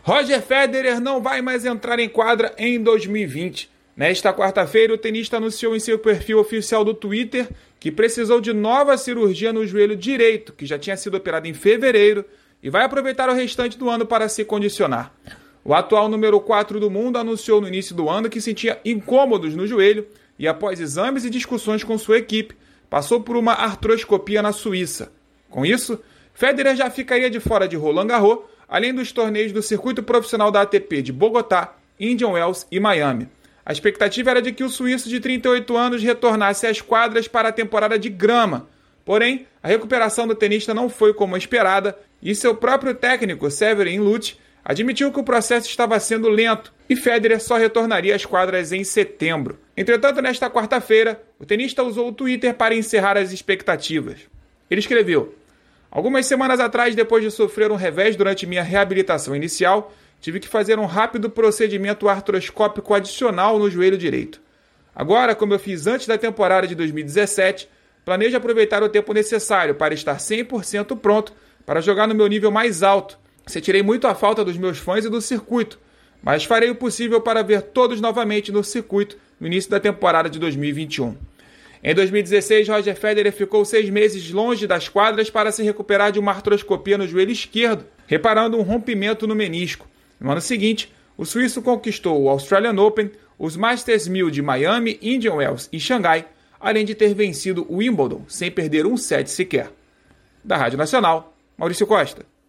Roger Federer não vai mais entrar em quadra em 2020. Nesta quarta-feira, o tenista anunciou em seu perfil oficial do Twitter que precisou de nova cirurgia no joelho direito, que já tinha sido operado em fevereiro, e vai aproveitar o restante do ano para se condicionar. O atual número 4 do mundo anunciou no início do ano que sentia incômodos no joelho e, após exames e discussões com sua equipe, passou por uma artroscopia na Suíça. Com isso, Federer já ficaria de fora de Roland Garros, além dos torneios do circuito profissional da ATP de Bogotá, Indian Wells e Miami. A expectativa era de que o suíço de 38 anos retornasse às quadras para a temporada de grama. Porém, a recuperação do tenista não foi como esperada e seu próprio técnico, Severin Lutz, admitiu que o processo estava sendo lento e Federer só retornaria às quadras em setembro. Entretanto, nesta quarta-feira, o tenista usou o Twitter para encerrar as expectativas. Ele escreveu: "Algumas semanas atrás, depois de sofrer um revés durante minha reabilitação inicial, tive que fazer um rápido procedimento artroscópico adicional no joelho direito. Agora, como eu fiz antes da temporada de 2017, planejo aproveitar o tempo necessário para estar 100% pronto para jogar no meu nível mais alto. Sentirei muito a falta dos meus fãs e do circuito, mas farei o possível para ver todos novamente no circuito no início da temporada de 2021. Em 2016, Roger Federer ficou 6 meses longe das quadras para se recuperar de uma artroscopia no joelho esquerdo, reparando um rompimento no menisco. No ano seguinte, o suíço conquistou o Australian Open, os Masters 1000 de Miami, Indian Wells e Xangai, além de ter vencido o Wimbledon sem perder um set sequer." Da Rádio Nacional, Maurício Costa.